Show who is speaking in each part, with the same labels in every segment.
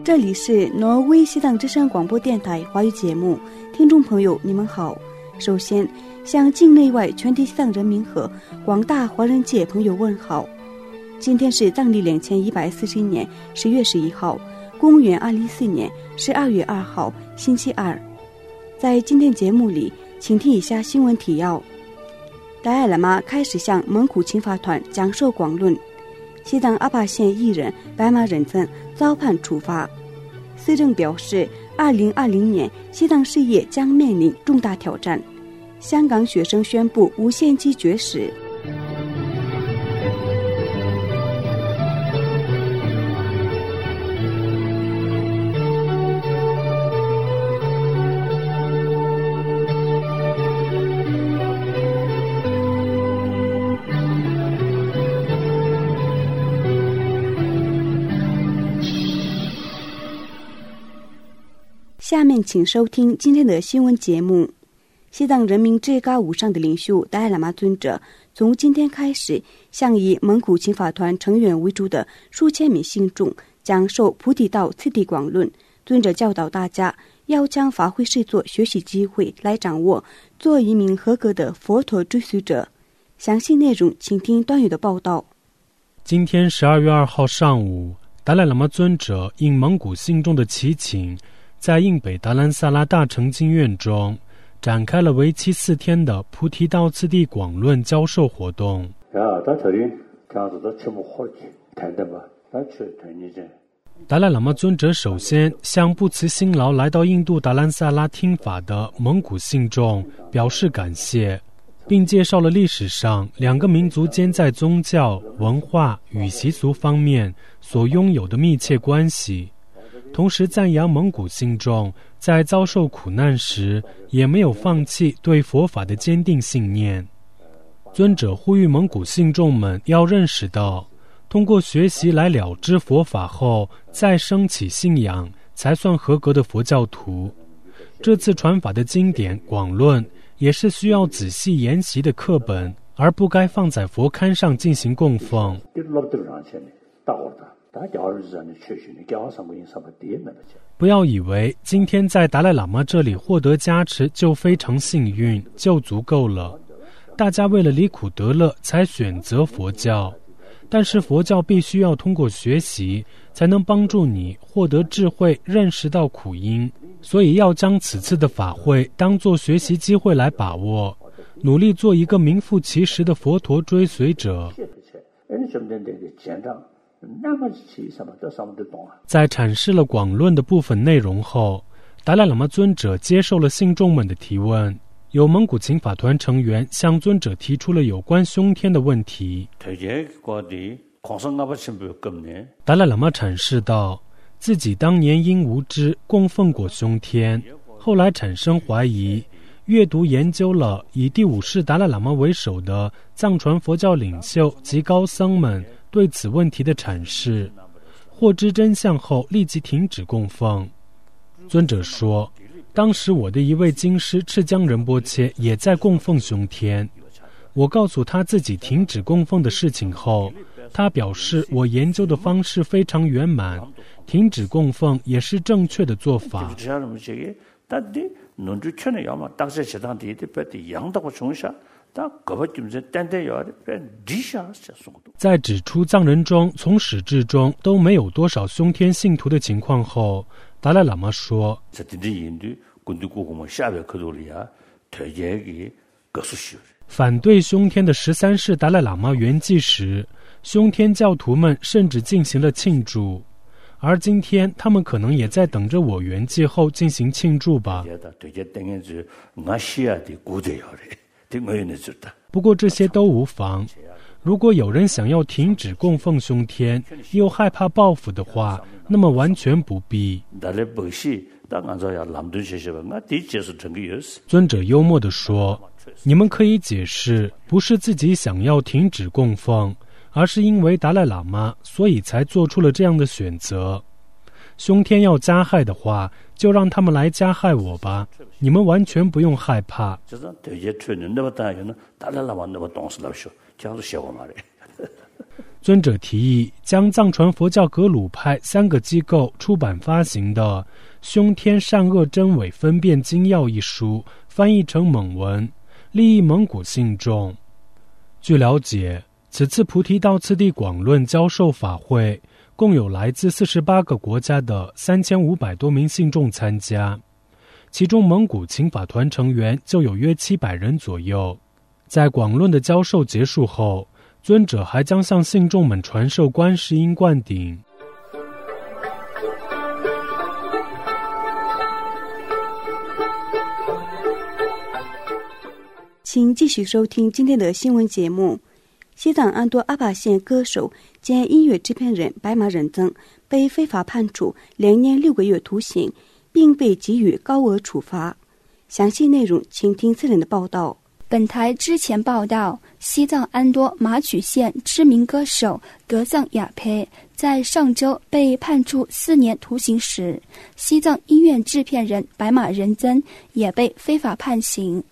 Speaker 1: 这里是挪威西藏之声广播电台华语节目，听众朋友你们好。首先向境内外全体西藏人民和广大华人界朋友问好。今天是藏历2140年10月11号，公元2014年12月2号，星期二。在今天节目里，请听以下新闻提要：达赖喇嘛开始向蒙古勤法团讲授广论。西藏阿坝县艺人白马仁增遭判处罚。司政表示，2020年西藏事业将面临重大挑战。香港学生宣布无限期绝食。下面请收听今天的新闻节目。西藏人民最高无上的领袖达赖喇嘛尊者从今天开始向以蒙古勤法团成员为主的数千名信众讲授菩提道次第广论。尊者教导大家要将法会视作学习机会来掌握，做一名合格的佛陀追随者。详细内容请听段宇的报道。
Speaker 2: 今天12月2号上午，达赖喇嘛尊者应蒙古信众的祈请，在印北达兰萨拉大乘经院中展开了为期4天的菩提道次第广论教授活动。达赖喇嘛尊者首先向不辞辛劳来到印度达兰萨拉听法的蒙古信众表示感谢，并介绍了历史上2个民族间在宗教、文化与习俗方面所拥有的密切关系，同时赞扬蒙古信众在遭受苦难时也没有放弃对佛法的坚定信念。尊者呼吁蒙古信众们要认识到，通过学习来了知佛法后再升起信仰，才算合格的佛教徒。这次传法的经典广论也是需要仔细研习的课本，而不该放在佛龛上进行供奉。不要以为今天在达赖喇嘛这里获得加持就非常幸运，就足够了。大家为了离苦得乐才选择佛教，但是佛教必须要通过学习才能帮助你获得智慧，认识到苦因，所以要将此次的法会当作学习机会来把握，努力做一个名副其实的佛陀追随者。在阐释了广论的部分内容后，达赖喇嘛尊者接受了信众们的提问。有蒙古勤法团成员向尊者提出了有关凶天的问题。达赖喇嘛阐释道，自己当年因无知供奉过凶天，后来产生怀疑，阅读研究了以第5世达赖喇嘛为首的藏传佛教领袖及高僧们对此问题的阐释，获知真相后立即停止供奉。尊者说，当时我的一位经师赤江仁波切也在供奉凶天，我告诉他自己停止供奉的事情后，他表示我研究的方式非常圆满，停止供奉也是正确的做法。在指出藏人中从始至终都没有多少凶天信徒的情况后，达赖喇嘛说，反对凶天的13世达赖喇嘛圆寂时，凶天教徒们甚至进行了庆祝，而今天他们可能也在等着我圆寂后进行庆祝吧。不过这些都无妨，如果有人想要停止供奉凶天又害怕报复的话，那么完全不必。尊者幽默地说，你们可以解释不是自己想要停止供奉，而是因为达赖喇嘛，所以才做出了这样的选择。凶天要加害的话，就让他们来加害我吧，你们完全不用害怕。 尊者提议将藏传佛教格鲁派3个机构出版发行的《凶天善恶真伪分辨精要》一书翻译成蒙文，利益蒙古信众。据了解，此次菩提道次第广论教授法会共有来自48个国家的3500多名信众参加，其中蒙古请法团成员就有约700人左右。在广论的教授结束后，尊者还将向信众们传授观世音灌顶。
Speaker 1: 请继续收听今天的新闻节目。西藏安多阿坝县歌手兼音乐制片人白马仁增被非法判处2年6个月徒刑，并被给予高额处罚。详细内容请听次人的报道。
Speaker 3: 本台之前报道，西藏安多马曲县知名歌手格藏亚佩在上周被判处4年徒刑时，西藏音乐制片人白马仁增也被非法判刑。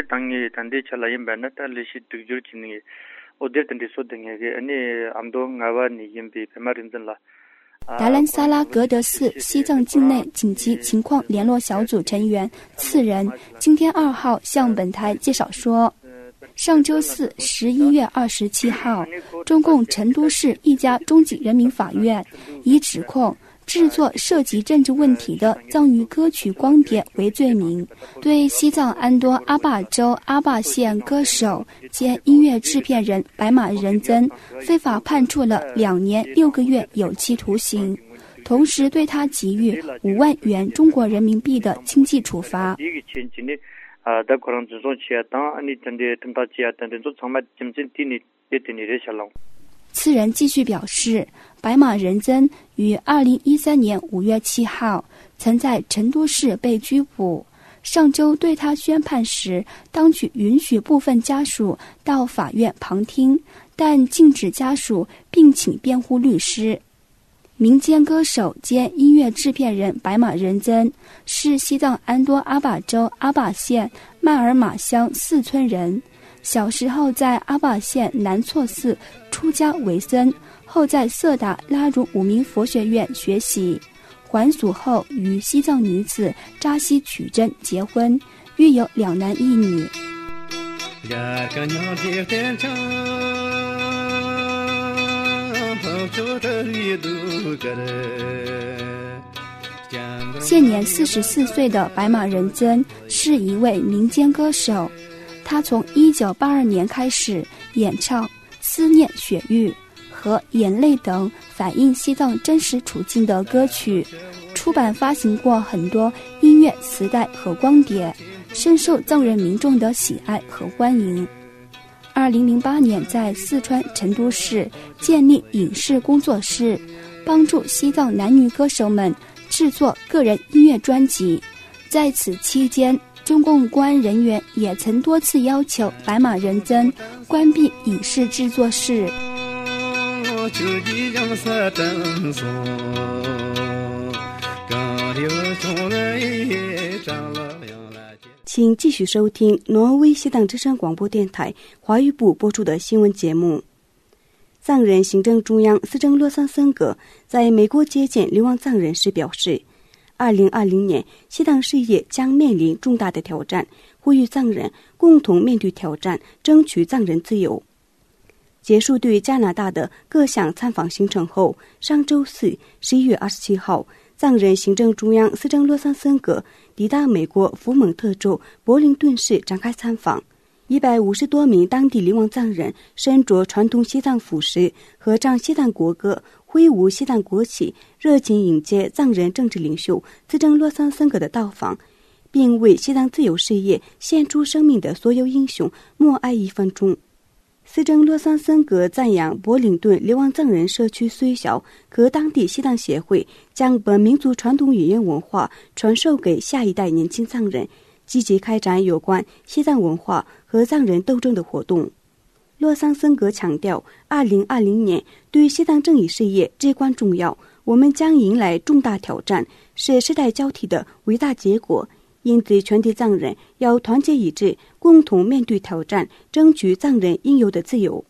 Speaker 3: 达兰萨拉格德寺西藏境内紧急情况联络小组成员次人今天2号向本台介绍说，上周四11月27号，中共成都市一家中级人民法院以指控制作涉及政治问题的藏语歌曲光碟为罪名，对西藏安多阿坝州阿坝县歌手兼音乐制片人白马仁增非法判处了2年6个月有期徒刑，同时对他给予5万元中国人民币的经济处罚。次人继续表示，白马仁增于2013年5月7号曾在成都市被拘捕。上周对他宣判时，当局允许部分家属到法院旁听，但禁止家属并请辩护律师。民间歌手兼音乐制片人白马仁增是西藏安多阿坝州阿坝县曼尔玛乡4村人，小时候在阿坝县南措寺出家为僧，后在色达拉如五明佛学院学习，还俗后与西藏女子扎西曲珍结婚，育有2男1女。现年44岁的白马仁增是一位民间歌手，他从1982年开始演唱《思念雪域》和《眼泪》等反映西藏真实处境的歌曲，出版发行过很多音乐磁带和光碟，深受藏人民众的喜爱和欢迎。2008年在四川成都市建立影视工作室，帮助西藏男女歌手们制作个人音乐专辑。在此期间，中共公安人员也曾多次要求白马仁增关闭影视制作室。
Speaker 1: 请继续收听挪威西藏之声广播电台华语部播出的新闻节目。藏人行政中央司政洛桑森格在美国接见流亡藏人时表示，2020年西藏事业将面临重大的挑战，呼吁藏人共同面对挑战，争取藏人自由。结束对加拿大的各项参访行程后，上周四11月27号，藏人行政中央司政洛桑森格抵达美国福蒙特州柏林顿市展开参访。150多名当地流亡藏人身着传统西藏服饰，合唱西藏国歌，挥舞西藏国旗，热情迎接藏人政治领袖司政洛桑森格的到访，并为西藏自由事业献出生命的所有英雄默哀1分钟。司政洛桑森格赞扬柏林顿流亡藏人社区虽小，可当地西藏协会将本民族传统语言文化传授给下一代年轻藏人，积极开展有关西藏文化和藏人斗争的活动。洛桑森格强调，2020年对西藏正义事业至关重要，我们将迎来重大挑战，是世代交替的伟大结果。因此全体藏人要团结一致，共同面对挑战，争取藏人应有的自由。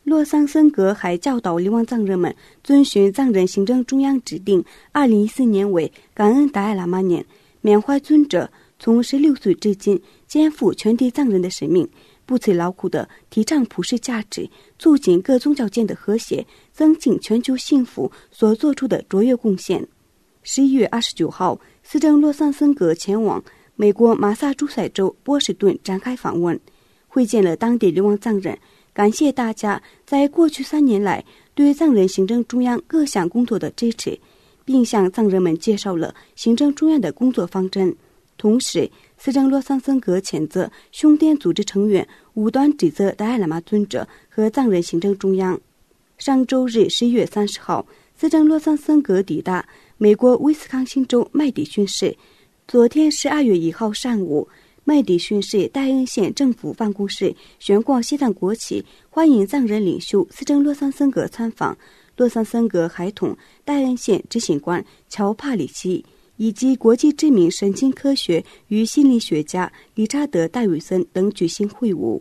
Speaker 1: 洛桑森格还教导流亡藏人们遵循藏人行政中央指定2014年为感恩达赖喇嘛年，缅怀尊者从16岁至今肩负全体藏人的使命，不辞劳苦地提倡普世价值，促进各宗教间的和谐，增进全球幸福所做出的卓越贡献。11月29号，司政洛桑森格前往美国马萨诸塞州波士顿展开访问，会见了当地流亡藏人，感谢大家在过去3年来对藏人行政中央各项工作的支持，并向藏人们介绍了行政中央的工作方针。同时，司政洛桑森格谴责凶典组织成员武断指责达赖喇嘛尊者和藏人行政中央。上周日11月30号，司政洛桑森格抵达美国威斯康星州麦迪逊市。昨天12月1号上午，麦迪逊市戴恩县政府办公室悬挂西藏国旗，欢迎藏人领袖司政洛桑森格参访。洛桑森格还同戴恩县执行官乔帕里西以及国际知名神经科学与心理学家理查德·戴维森等举行会晤。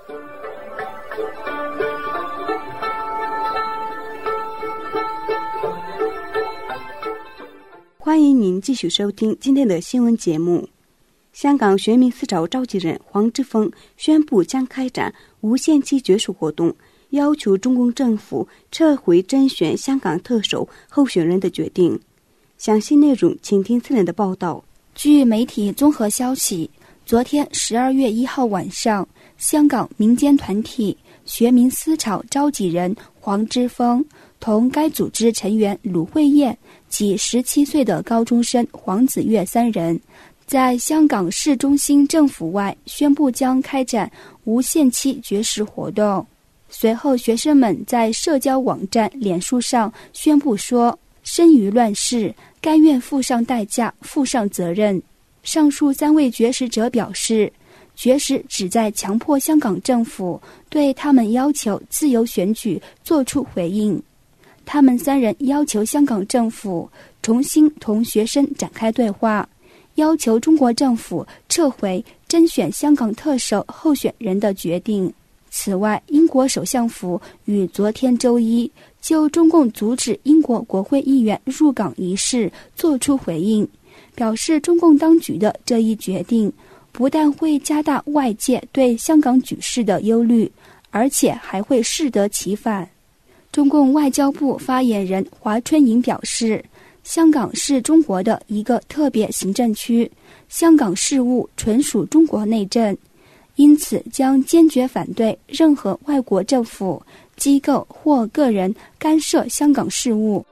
Speaker 1: 欢迎您继续收听今天的新闻节目。香港学民思潮召集人黄之锋宣布将开展无限期决书活动，要求中共政府撤回甄选香港特首候选人的决定。详细内容请听次人的报道。
Speaker 3: 据媒体综合消息，昨天12月1号晚上，香港民间团体学民思潮召集人黄之锋同该组织成员鲁慧燕及17岁的高中生黄子悦3人，在香港市中心政府外宣布将开展无限期绝食活动。随后，学生们在社交网站脸书上宣布说，生于乱世，甘愿付上代价，负上责任。上述3位绝食者表示，绝食旨在强迫香港政府对他们要求自由选举作出回应。他们3人要求香港政府重新同学生展开对话，要求中国政府撤回甄选香港特首候选人的决定。此外，英国首相府于昨天周一就中共阻止英国国会议员入港一事作出回应，表示中共当局的这一决定不但会加大外界对香港局势的忧虑，而且还会适得其反。中共外交部发言人华春莹表示，香港是中国的一个特别行政区，香港事务纯属中国内政，因此将坚决反对任何外国政府、机构或个人干涉香港事务。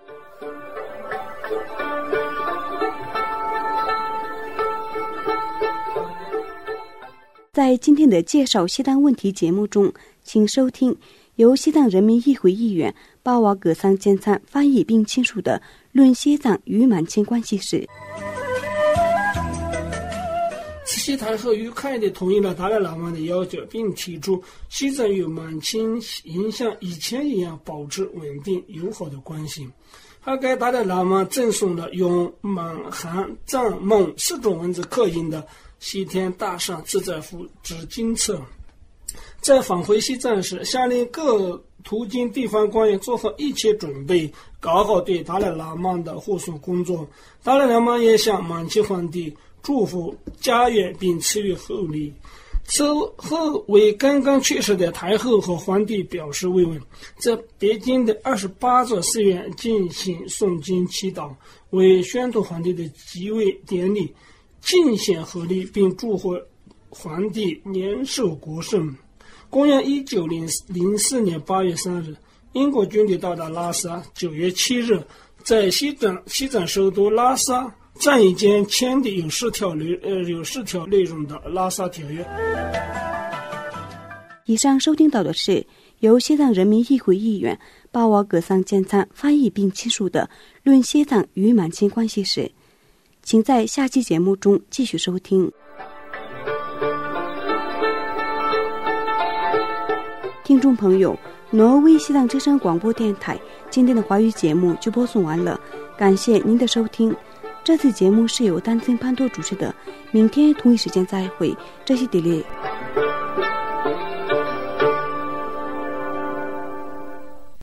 Speaker 1: 在今天的介绍西藏问题节目中，请收听由西藏人民议会议员巴瓦格桑坚参翻译并亲述的《论西藏与满清关系史》。
Speaker 4: 慈禧太后愉快地同意了达赖喇嘛的要求，并提出西藏与满清应像以前一样保持稳定友好的关系，还给达赖喇嘛赠送了用满、汉、藏、蒙4种文字刻印的西天大善自在符纸经册。在返回西藏时，下令各途经地方官员做好一切准备，搞好对达赖喇嘛的护送工作。达赖喇嘛也向满清皇帝祝福家园并赐予厚礼。此后为刚刚去世的太后和皇帝表示慰问，在北京的28座寺院进行诵经祈祷，为宣统皇帝的即位典礼尽显合力，并祝贺皇帝年寿国盛。公元1904年8月3日，英国军队到达拉萨。9月7日，在西藏首都拉萨战役间签订有10条内容的拉萨条约。
Speaker 1: 以上收听到的是由西藏人民议会议员巴瓦格桑坚参翻译并亲述的《论西藏与满清关系史》，请在下期节目中继续收听。听众朋友，挪威西藏之声广播电台今天的华语节目就播送完了，感谢您的收听。这次节目是由丹增潘多主持的，明天同一时间再会，这是迪丽。